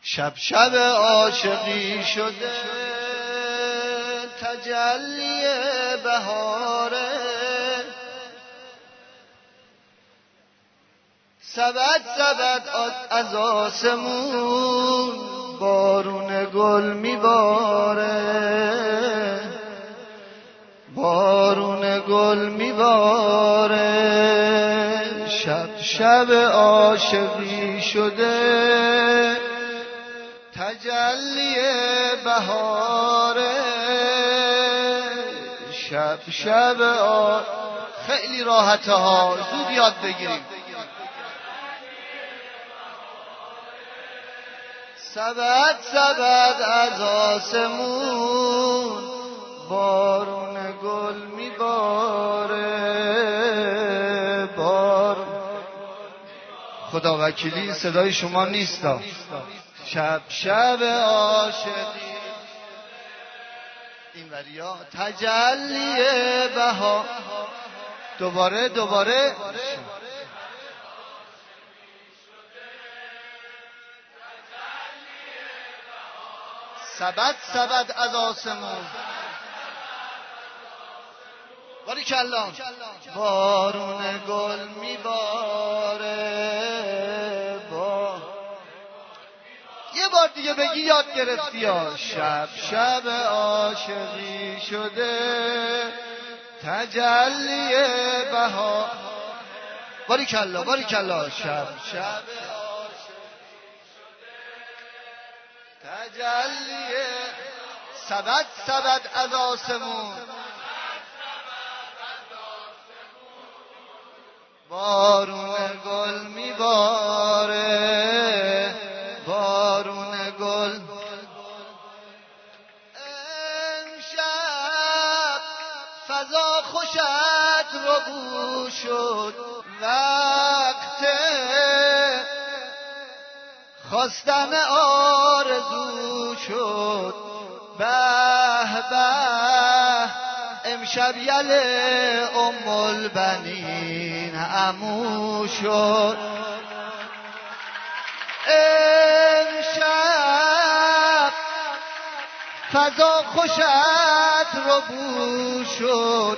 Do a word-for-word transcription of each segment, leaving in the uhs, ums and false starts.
شب شب عاشقی شده تجلی بهاره، سبد سبد از آسمون بارون گل میباره، بارون گل میباره. شب شب عاشقی شده تجلی بهاره، شب شب آ... خیلی راحته ها، زود یاد بگیریم. سبد سبد از آسمون بارون گل میباره، بار خدا وکیلی صدای شما نیستا. شب شب عاشقی این وریا تجلی بها، دوباره دوباره سبد سبد از آسمون باری کلام بارون گل میباره. با یه بار دیگه بگی یاد گرفتی ها. شب شب عاشقی شده تجلی بها، باری کلا باری کلا. شب شب تجلی سبد سبد از آسمون بارون گل میباره، بارون گل. امشب فضا خوشت رو بو شد، وقت خواستن آرزو شد. به به امشب یل ام البنین عمو شد. امشب فضا خوشت رو بو شد،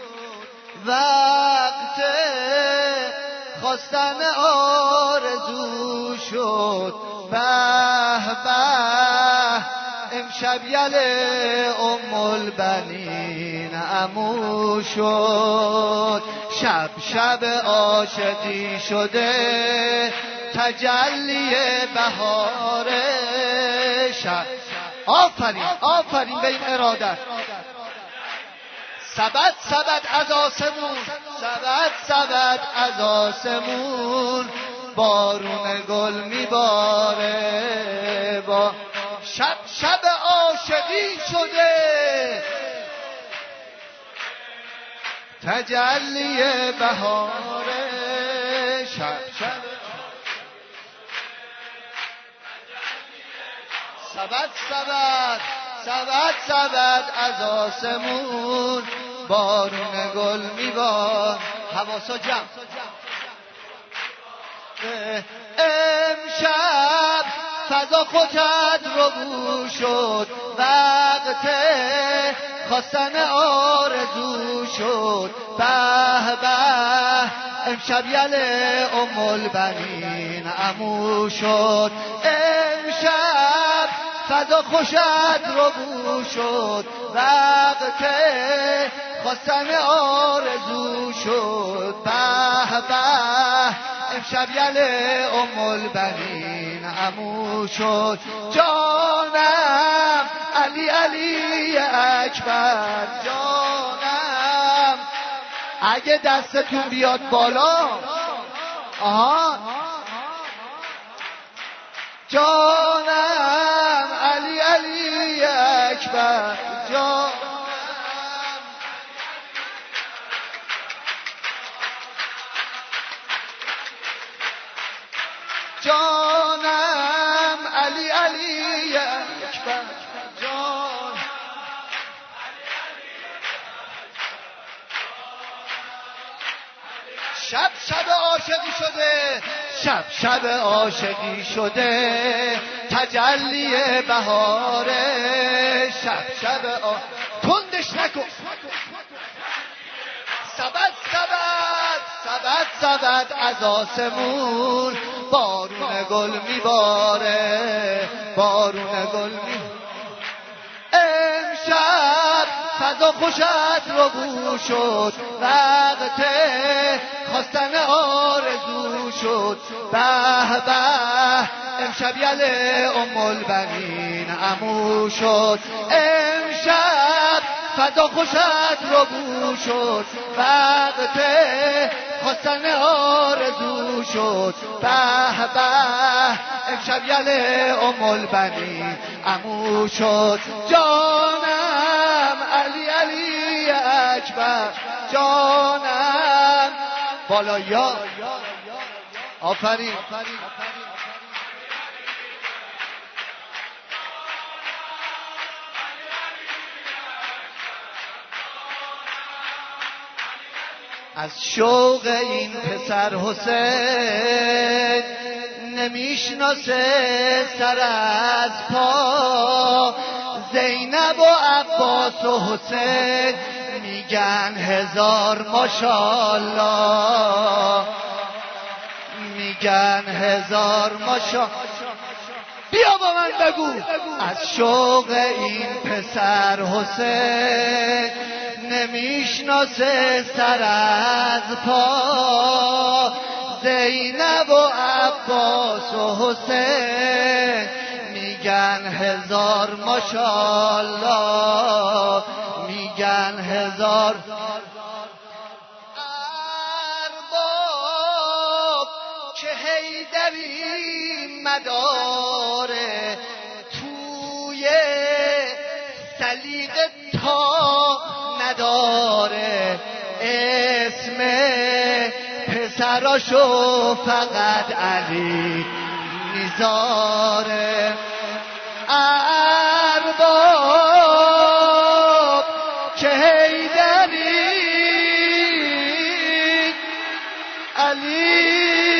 وقت خواستن آرزو شد. به به امشب یل ام البنین عمو شد. شب شب عاشقی شده تجلی بهاره. شب آفرین آفرین به این ارادت. سبد سبد از آسمون، سبد سبد از آسمون بارون گل میباره. با شب شب عاشقی شده تجلی بهاره. شب شب سبد سبد سبد سبد از آسمون بارون گل میبار. حواسا جمع. امشب فضا خوشت رو بو شد، وقت خواستن آرزو شد. به به امشب یل ام البنین عمو شد. امشب فضا خوشت رو بو شد، وقت خواستن آرزو شد. به به امشب یل ام البنین عمو شد. جانم علی علی اکبر، جانم اگه دستتون بیاد بالا. آها جانم علی علی اکبر، جانم جانم علی علی اکبر، جان شب شب عاشقی شده، شب شب عاشقی شده تجلی بهاره شب شب آ تندش نکن سبد سبد سبد سبد از آسمون بارون گل میباره بارون گل می امشب فضا خوشت رو بو شد وقت خواستن آرزو شد به به امشب یله ام البنین عمو شد امشب فضا خوشت رو بو شد وقت خواستن آرزو شد به به امشب یله ام البنین عمو شد جانم علی علی اکبر جانم بالا یا آفرین از شوق این پسر حسین نمیشناسه سر از پا زینب و عباس و حسین میگن هزار ماشاءالله میگن هزار ماشاءالله بیا با من بگو از شوق این پسر حسین نمیشناسه سر از پا زینب و عباس و حسین میگن هزار ماشاءالله میگن هزار ارباب که حیدری مداره توی سلیقه تا نداره اسم پسراشو فقط علی میذاره ارباب که حیدری علی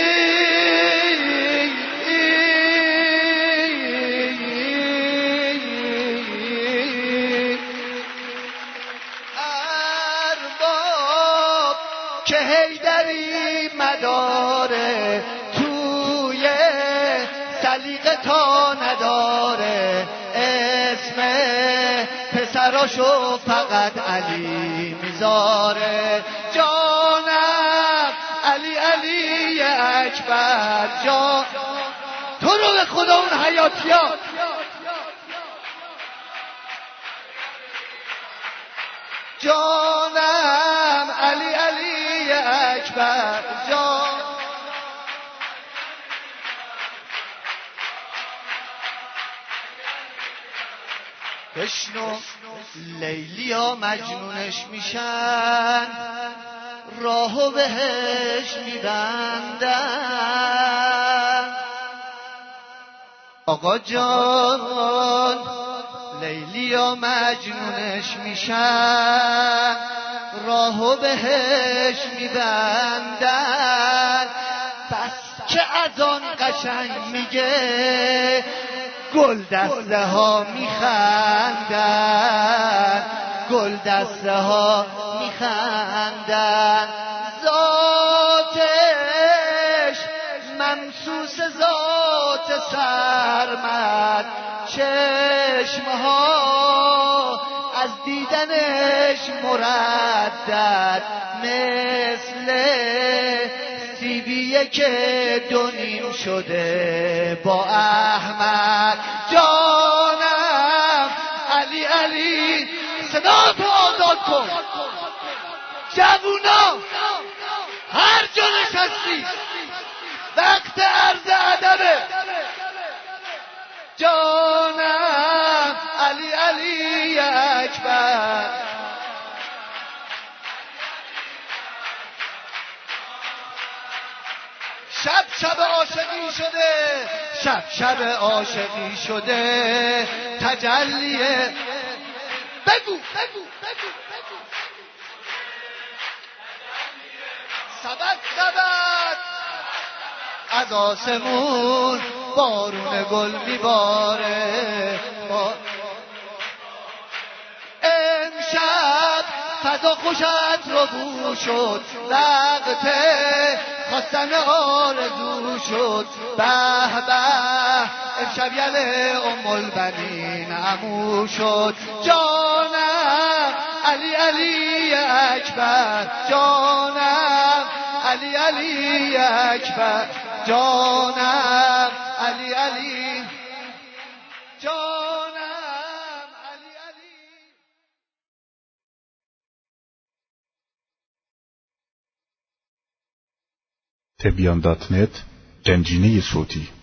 ارباب که حیدری مداره توی سلیقه تا نداره اسم پسراشو فقط علی میذاره جانم علی علی اکبر جان تو رو به خدا اون حیاتیات جانم علی علی اکبر جان بشنو لیلی ها مجنونش میشن راهو بهش میبندن آقا جان لیلی ها مجنونش میشن راهو بهش میبندن بس که از آن قشنگ میگه گل دسته ها میخندن گل دسته ها میخندن ذاتش ممسوس ذات سرمد چشمها از دیدنش مردد مثل سیبیه که دونیم شده با احمد جانم علی علی صدا تو آزاد کن جوونا هر جا نشستی وقت عرض ادبه جانم علی علی اکبر شب شب عاشقی شده شب شب عاشقی شده تجلیه بگو بگو بگو بگو سبد سبد از آسمون بارون گل میباره. امشب فضا خوشت رو بو شد، وقته خواستن آرزو شد. به به امشب یله ام البنین عمو شد. جانم علی علی اکبر، جانم علی علی اکبر، جانم علی علی، جانم علی علی. تبیان دات نت گنجینه صوتی